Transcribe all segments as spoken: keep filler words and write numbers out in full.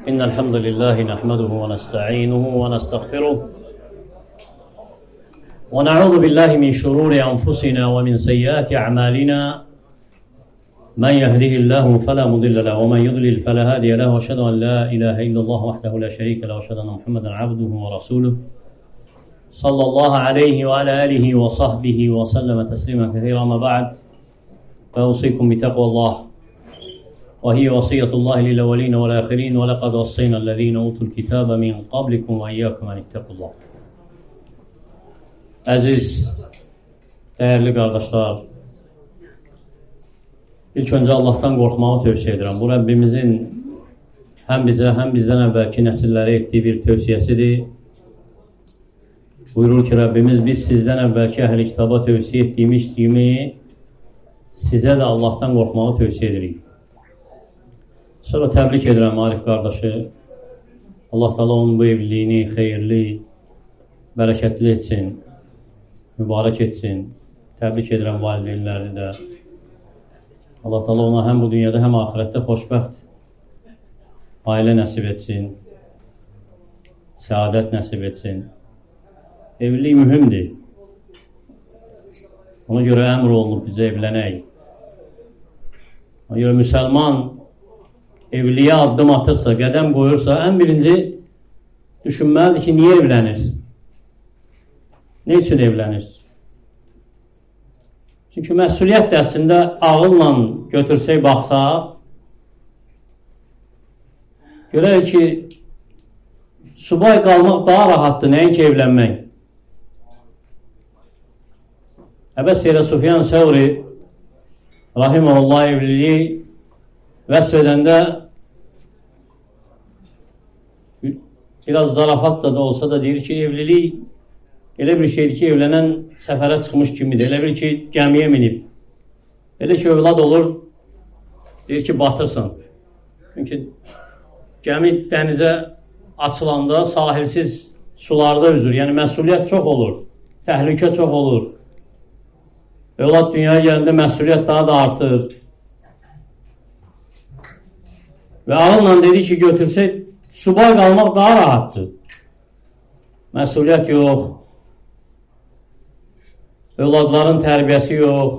إن الحمد لله نحمده ونستعينه ونستغفره ونعوذ بالله من شرور أنفسنا ومن سيئات أعمالنا من يهده الله فلا مضل له ومن يضلل فلا هادي له وأشهد أن لا إله إلا الله وحده لا شريك له وأشهد أن محمدا عبده ورسوله صلى الله عليه وعلى آله وصحبه وسلم تسليما كثيرا. أما بعد فأوصيكم بتقوى الله وهي وصية الله للأولين والآخرين ولقد وصينا الذين أوتوا الكتاب من قبلكم وإياكم أن اتقوا الله. Əziz, dəyərli qardaşlar, ilk öncə Allahdan qorxmağı tövsiyə edirəm. Bu Rəbbimizin həm bizə, həm bizdən əvvəlki nəsillərə etdiyi bir tövsiyəsidir. Buyurur ki, Rəbbimiz biz sizdən əvvəlki əhl-i kitaba tövsiyə etdiyimiz kimi sizə də Allahdan qorxmağı tövsiyə edirik. Sonra təbrik edirəm Arif qardaşı. Allah Teala onun bu evliliğini xeyirli, bərəkətli etsin, mübarək etsin. Təbrik edirəm valideynlərini də. Allah Teala ona həm bu dünyada, həm ahirətdə xoşbəxt ailə nəsib etsin, səadət nəsib etsin. Evlilik mühümdir. Ona görə əmr olunub bizə evlənək. Ona görə müsəlman evliliyə addım atırsa, qədəm qoyursa, ən birinci düşünməlidir ki, niyə evlənir? Ne üçün evlənir? Çünki məsuliyyət dərsində ağılla götürsək, baxsaq, görək ki, subay qalmaq daha rahatdır, nəinki evlənmək. Əbəs yerə Sufyan Səvri rahiməhullah evliliyi vəsf edəndə biraz zarafatla da olsa da deyir ki, evlilik elə bir şeydir ki, evlənən səfərə çıxmış kimidir. Elə bir ki, gəmiyə minib. Elə ki, övlad olur, deyir ki, batırsan. Çünki gəmi dənizə açılanda sahilsiz sularda üzür. Yəni, məsuliyyət çox olur, təhlükə çox olur. Övlad dünyaya gələndə məsuliyyət daha da artır. Və ağılla dedi ki, götürsək, subay qalmaq daha rahatdır. Məsuliyyət yox. Övladların tərbiyəsi yox.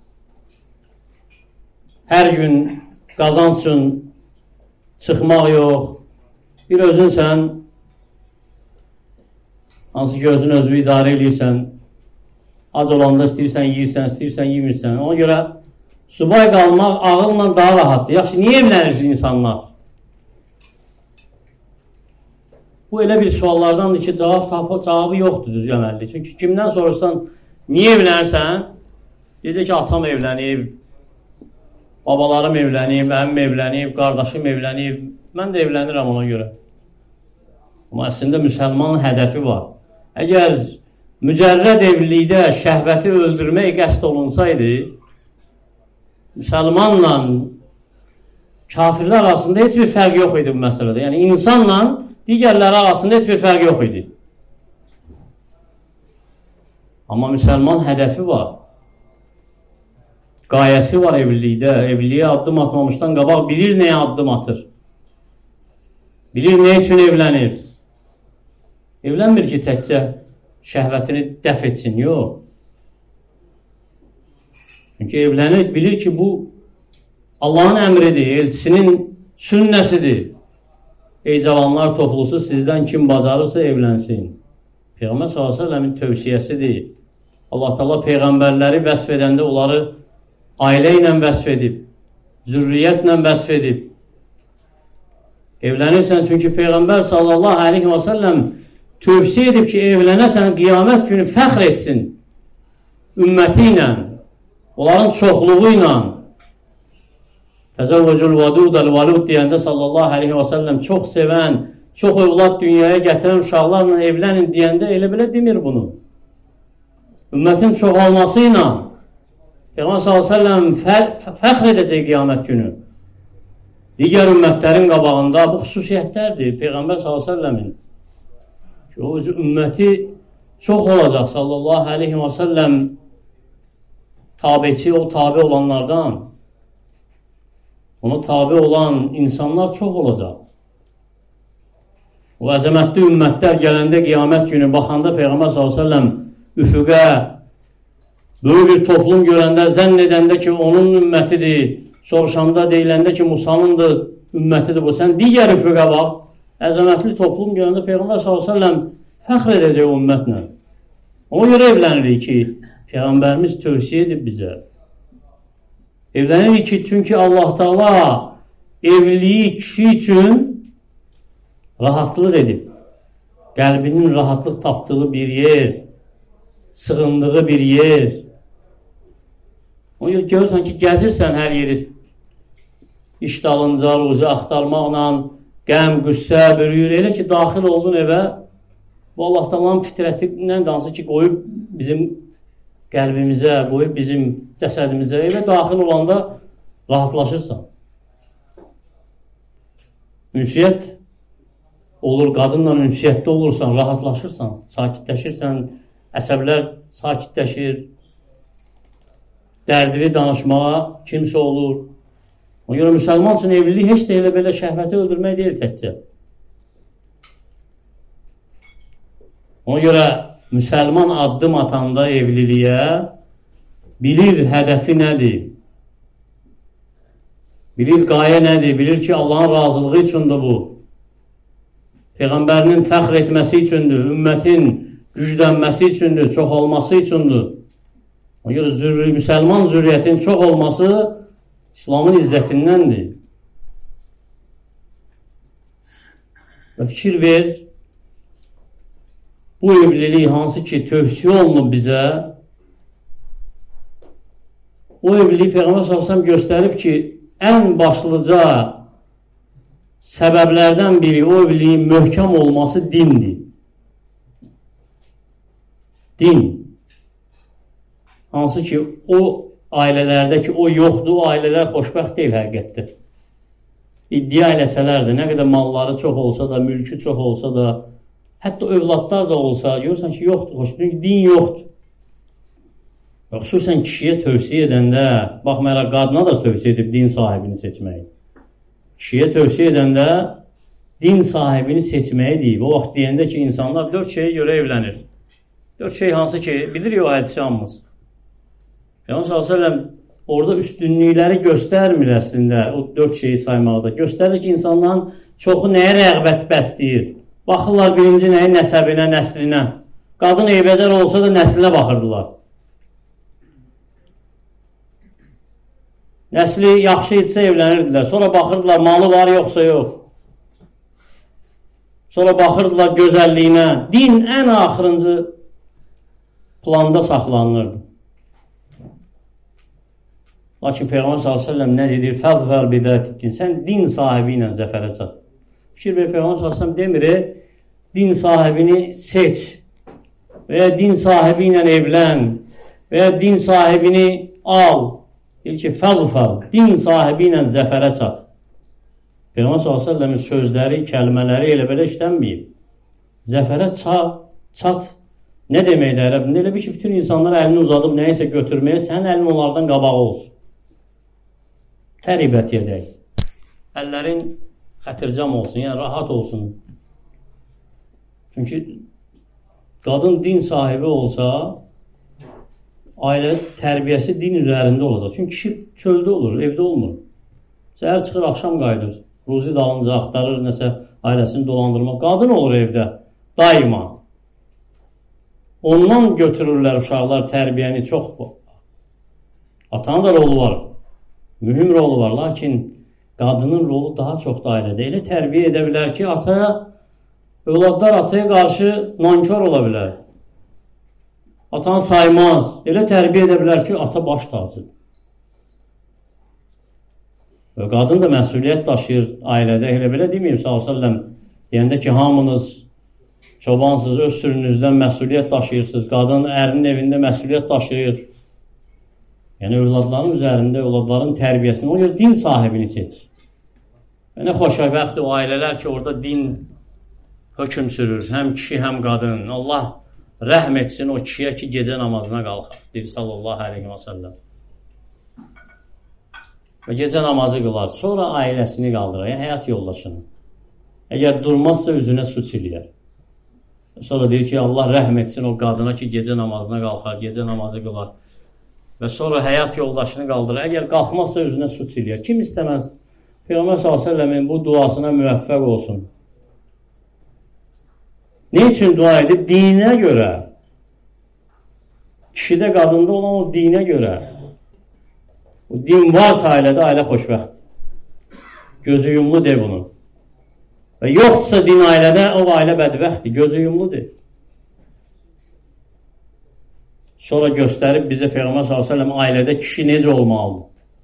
Hər gün qazanc üçün çıxmaq yox. Bir özünsən, hansı ki, özün özünü idarə edirsən, ac olanda istəyirsən, yiyirsən, istəyirsən, yemirsən. Ona görə subay qalmaq ağılla daha rahatdır. Yaxşı, niyə evlənirsin insanlar? Bu elə bir suallardandır ki, cavab tapı, cavabı yoxdur düzgəməlli. Çünki kimdən soruşsan, niyə evlənirsən? Deyəcək ki, atam evlənib, babalarım evlənib, əmim evlənib, qardaşım evlənib. Mən də evlənirəm ona görə. Amma əslində müsəlmanın hədəfi var. Əgər mücərrəd evlilikdə şəhvəti öldürmək qəsd olunsaydı, müsəlmanla kafirlər arasında heç bir fərq yox idi bu məsələdə. Yəni, insanla digərləri arasında heç bir fərq yox idi. Amma müsəlman hədəfi var. Qayəsi var evlilikdə. Evliliyə addım atmamışdan qabaq bilir nəyə addım atır. Bilir nə üçün evlənir. Evlənmir ki, təkcə şəhvətini dəf etsin, yox. Çünki evlənir, bilir ki, bu Allahın əmridir, elçisinin sünnəsidir. Ey cavanlar toplusu, sizdən kim bacarırsa evlənsin. Peyğəmbər sallallahu əleyhi və səlləmin tövsiyəsidir. Allah Teala peyğəmbərləri vəsf edəndə onları ailə ilə vəsf edib, zürriyyətlə vəsf edib. Evlənirsən, çünki Peyğəmbər sallallahu əleyhi və səlləm tövsiyə edib ki, evlənəsən, qiyamət günü fəxr etsin ümməti ilə, onların çoxluğu ilə. Təzəvvəcül vadudəl valud deyəndə sallallahu əleyhi və səlləm çox sevən, çox övlad dünyaya gətirən uşaqlarla evlənin deyəndə elə belə demir bunu. Ümmətin çoxalması ilə Peyğəmbər sallallahu əleyhi və səlləm fəxr edəcək qiyamət günü. Digər ümmətlərin qabağında bu xüsusiyyətlərdir Peyğəmbər sallallahu əleyhi və səlləmin. Ki, o ümməti çox olacaq sallallahu əleyhi və səlləm tabiçi, o tabi olanlardan. Ona tabi olan insanlar çox olacaq. O əzəmətli ümmətlər gələndə qiyamət günü baxanda Peyğəmbər sallallahu əleyhi və səlləm üfüqə böyük bir toplum görəndə, zənn edəndə ki, onun ümmətidir, soruşanda deyiləndə ki, Musanındır, ümmətidir bu. Sən digər üfüqə bax, əzəmətli toplum görəndə Peyğəmbər sallallahu əleyhi və səlləm fəxr edəcək o ümmətlə. Ona görə evlənirik ki, Peyğəmbərimiz tövsiyə edib bizə. Evlənirik ki, çünki Allah Taala evliliyi kişi üçün rahatlıq edib. Qəlbinin rahatlıq tapdığı bir yer, sığındığı bir yer. O yer görürsən ki, gəzirsən hər yeri işdalınca, ruzi axtarmaqla, qəm, qüssə bürüyür. Elə ki, daxil oldun evə, bu Allah Taala'nın fitrətindən dansı ki, qoyub bizim qəlbimizə, qoyub bizim cəsədimizə, evə daxil olanda rahatlaşırsan. Ünsiyyət olur, qadınla ünsiyyətdə olursan, rahatlaşırsan, sakitləşirsən, əsəblər sakitləşir, dərdini danışmağa kimsə olur. Ona görə müsəlman üçün evlilik heç də elə belə şəhvəti öldürmək deyil təkcə. Ona görə müsəlman addım atanda evliliyə bilir hədəfi nədir, bilir qayə nədir, bilir ki, Allahın razılığı üçündür bu. Peyğəmbərinin fəxr etməsi üçündür, ümmətin güclənməsi üçündür, çox olması üçündür. Ona görə zürri, müsəlman zürriyyətin çox olması İslamın izzətindəndir. Və fikir ver, bu evlilik hansı ki tövsiyə olunub bizə, o evliliyi Peyğəmbər sallallahu əleyhi və səlləm göstərib ki, ən başlıca səbəblərdən biri o evliliyin möhkəm olması dindir. Din. Hansı ki, o ailələrdə ki, o yoxdur, o ailələr xoşbəxt deyil həqiqətdə. İddia eləsələr də, nə qədər malları çox olsa da, mülkü çox olsa da, hətta övladlar da olsa, görürsən ki, yoxdur, xoş. Çünki din yoxdur. Xüsusən kişiyə tövsiyə edəndə, baxmayaraq qadına da tövsiyə edib din sahibini seçməyi. Kişiyə tövsiyə edəndə din sahibini seçməyi deyib. O vaxt deyəndə ki, insanlar dörd şeyə görə evlənir. Dörd şey hansı ki, bilirik o hədisi hamımız. Peyğəmbər sallallahu əleyhi və səlləm orada üstünlükləri göstərmir əslində, o dörd şeyi saymaqda. Göstərir ki, insanların çoxu nəyə rəğbət bəsləyir? Baxırlar birinci nəyin nəsəbinə, nəslinə. Qadın eybəcər olsa da nəslinə baxırdılar. Nəsli yaxşı etsə evlənirdilər. Sonra baxırdılar, malı var yoxsa yox. Sonra baxırdılar gözəlliyinə. Din ən axırıncı planda saxlanılırdı. Lakin Peyğəmbər sallallahu əleyhi və səlləm nə dedir? Fəzvər bidətdin. Sən din sahibi ilə zəfərə çat. Fikir ver, Peyğəmbər sallallahu əleyhi və səlləm demir, din sahibini seç və ya din sahibi ilə evlən və ya din sahibini al. Deyir ki, fəzvər, din sahibi ilə zəfərə çat. Peyğəmbər sallallahu əleyhi və səlləmin sözləri, kəlmələri elə belə işlənməyib. Zəfərə çat, çat. Nə deməkdir ərəbində? Elə bir ki, bütün insanlar əlini uzadıb nəyisə götürməyə, sənin əlin onlardan qabağı olsun. Təribət yedək. Əllərin xətircəm olsun, yəni rahat olsun. Çünki qadın din sahibi olsa, ailə tərbiyəsi din üzərində olacaq. Çünki kişi çöldə olur, evdə olmur. Səhər çıxır, axşam qayıdır. Ruzi dalınca axtarır, nəsə ailəsini dolandırmaq. Qadın olur evdə, daima. Ondan götürürlər uşaqlar tərbiyəni çox. Atanın da rolu var. Mühüm rolu var. Lakin qadının rolu daha çox da ailədə. Elə tərbiyə edə bilər ki, ataya, övladlar ataya qarşı nankör ola bilər. Atanı saymaz. Elə tərbiyə edə bilər ki, ata baş tacıdır. Və qadın da məsuliyyət daşıyır ailədə. Elə belə deməyim, sallallahu əleyhi və səlləm deyəndə ki, hamınız çobansız, öz sürünüzdən məsuliyyət daşıyırsınız. Qadın ərinin evində məsuliyyət daşıyır. Yəni, övladların üzərində, övladların tərbiyəsini, o din sahibini seç. Və nə xoşbəxtdir o ailələr ki, orada din hökm sürür. Həm kişi, həm qadın. Allah rəhm etsin o kişiyə ki, gecə namazına qalxar. Deyir, sallallahu aleyhi və səlləm. Və gecə namazı qılar. Sonra ailəsini qaldırar, yəni həyat yoldaşını. Əgər durmazsa üzünə su çiləyər. Sonra deyir ki, Allah rəhm etsin o qadına ki, gecə namazına qalxar, gecə namazı qılar. Və sonra həyat yoldaşını qaldırır. Əgər qalxmazsa üzünə su çiləyər. Kim istəməz? Peyğəmbər sallallahu əleyhi və səlləmin bu duasına müvəffəq olsun. Ne üçün dua edib? Dinə görə. Kişidə, qadında olan o dinə görə. O din varsa ailədə, ailə xoşbəxt. Gözü yumlu de bunu. Və yoxdursa din ailədə, o ailə bədbəxtdir. Gözü yumludur. Sonra göstərib bizə Peyğəmbər sallallahu əleyhi və səlləm ailədə kişi necə olmalıdır?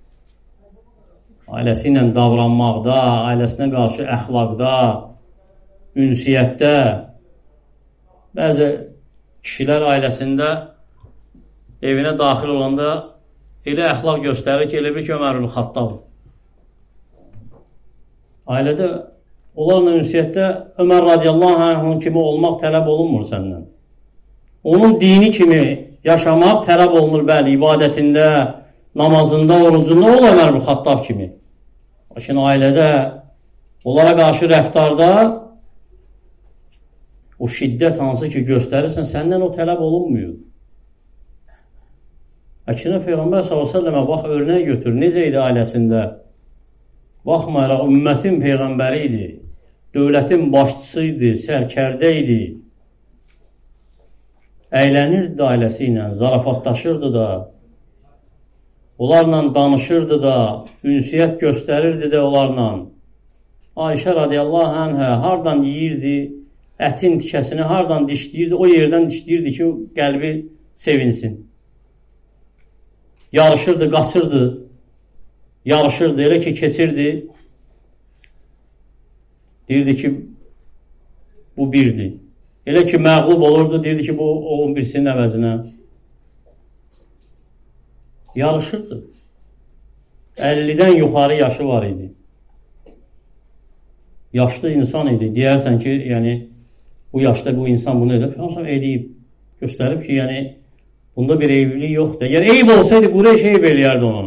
Ailəsi ilə davranmaqda, ailəsinə qarşı əxlaqda, ünsiyyətdə. Bəzi kişilər ailəsində evinə daxil olanda elə əxlaq göstərir ki, elə bir ki, Ömər ibn Xattab. Ailədə, onlarla ünsiyyətdə Ömər radiyallahu anh'ın kimi olmaq tələb olunmur səndən. Onun dini kimi yaşamaq tələb olunur, bəli, ibadətində, namazında, orucunda ol Ömər ibn Xattab kimi. Lakin ailədə, onlara qarşı rəftarda o şiddət hansı ki göstərirsən, səndən o tələb olunmuyor. Əksinə Peyğəmbər sallallahu əleyhi və səlləmə bax, örnək götür, necə idi ailəsində? Baxmayaraq, ümmətin Peyğəmbəri idi, dövlətin başçısı idi, sərkərdə idi. Əylənirdi ailəsi ilə, zarafatlaşırdı da, onlarla danışırdı da, ünsiyyət göstərirdi də onlarla. Ayşə radiyallahu anhə hardan yiyirdi, ətin tikəsini hardan dişləyirdi, o yerdən dişləyirdi ki, qəlbi sevinsin. Yarışırdı, qaçırdı, yarışırdı, elə ki, keçirdi. Deyirdi ki, bu birdir. Elə ki, məğlub olurdu, deyirdi ki, bu on birisinin əvəzinə. Yarışırdı. əllidən yuxarı yaşı var idi. Yaşlı insan idi. Deyərsən ki, yəni, bu yaşda bu insan bunu edib. Hansam edib, göstərib ki, yəni, bunda bir eyvlilik yoxdur. Əgər eyb olsaydı, Qureyş eyb eləyərdi onu.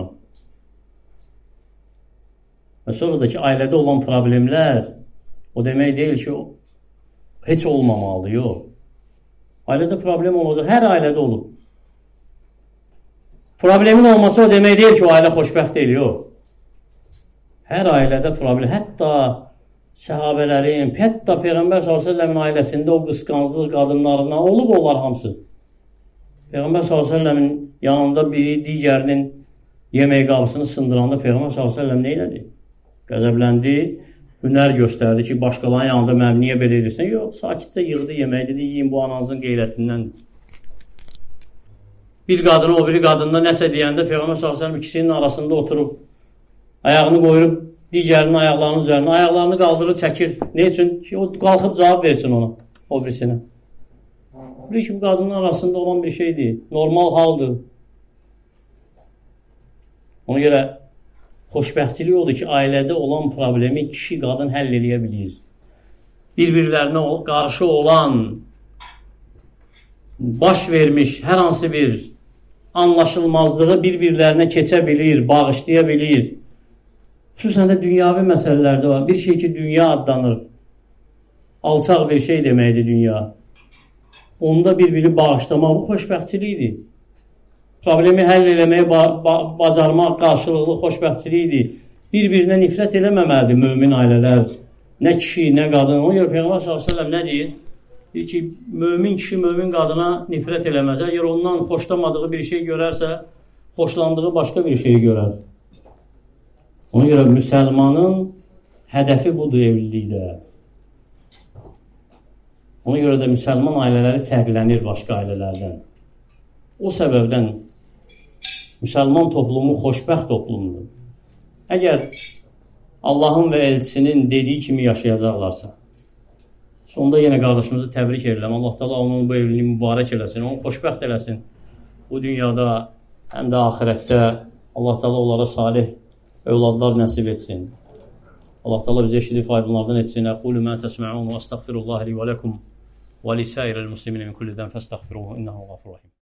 Və sonra da ki, ailədə olan problemlər, o demək deyil ki, heç olmamalı, yox. Ailədə problem olacaq, hər ailədə olub. Problemin olması o demək deyil ki, o ailə xoşbəxt deyil, yox. Hər ailədə problem, hətta səhabələrin, hətta Peyğəmbər sallallahu əleyhi və səlləmin ailəsində o qısqanclıq qadınlarından olub onlar hamısı. Peyğəmbər sallallahu əleyhi və səlləmin yanında biri digərinin yemək qabısını sındıranda Peyğəmbər sallallahu əleyhi və səlləm nə elədi? Qəzəbləndi, hünər göstərdi ki, başqalarının yanında mənim niyə belə edirsən? Yox, sakitcə yığdı yeməyi, dedi, yiyin bu ananızın qeyrətindən. Bir qadını o biri qadında nəsə deyəndə Peyğəmbər sallallahu əleyhi və səlləm ikisinin arasında oturub, ayağını qoyub, digərinin ayaqlarının üzərine, ayaqlarını qaldırır, çəkir. Ne üçün? Ki, o qalxıb cavab versin ona, o birisinə. Bir ki, bu qadının arasında olan bir şey deyil. Normal haldır. Ona görə xoşbəxtçilik odur ki, ailədə olan problemi kişi, qadın həll eləyə bilir. Bir-birlərinə qarşı olan, baş vermiş hər hansı bir anlaşılmazlığı bir-birlərinə keçə bilir, bağışlaya bilir. Xüsusən də dünyavi məsələlərdə var. Bir şey ki, dünya adlanır. Alçaq bir şey deməkdir dünya. Onda bir-biri bağışlamaq, bu xoşbəxtçilikdir. Problemi həll eləməyə ba ba bacarmaq qarşılıqlı xoşbəxtçilikdir. Bir-birinə nifrət eləməməlidir mömin ailələr. Nə kişi, nə qadın. Ona görə Peyğəmbər sallallahu əleyhi və səlləm nə deyir? Deyir ki, mömin kişi mömin qadına nifrət eləməz. Əgər ondan xoşlamadığı bir şey görərsə, xoşlandığı başqa bir şeyi görər. Ona görə müsəlmanın hədəfi budur evlilikdə. Ona görə də müsəlman ailələri fərqlənir başqa ailələrdən. O səbəbdən müsəlman toplumu xoşbəxt toplumdur. Əgər Allahın və elçisinin dediyi kimi yaşayacaqlarsa, sonda yenə qardaşımızı təbrik edirəm. Allah Taala onun bu evliliyi mübarək eləsin, onu xoşbəxt eləsin. Bu dünyada həm də axirətdə Allah Taala onlara salih övladlar nəsib etsin. Allah Taala bizə eşidib faydalardan etsin. Aqulu ma tasma'un və estəğfirullah li və lakum və li sairil muslimin min kulli zəm fəstəğfiruhu innehu gafurur rahim.